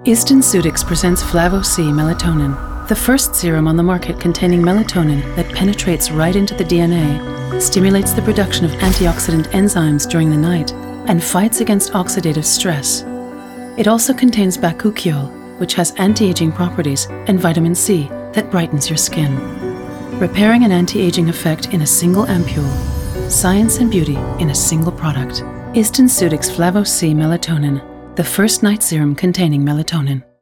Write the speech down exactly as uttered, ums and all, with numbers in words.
Easton Sudix presents Flavo-C Melatonin, the first serum on the market containing melatonin that penetrates right into the D N A, stimulates the production of antioxidant enzymes during the night, and fights against oxidative stress. It also contains bakuchiol, which has anti-aging properties, and vitamin C that brightens your skin. Repairing an anti-aging effect in a single ampule. Science and beauty in a single product. Easton Sudix Flavo-C Melatonin, the first night serum containing melatonin.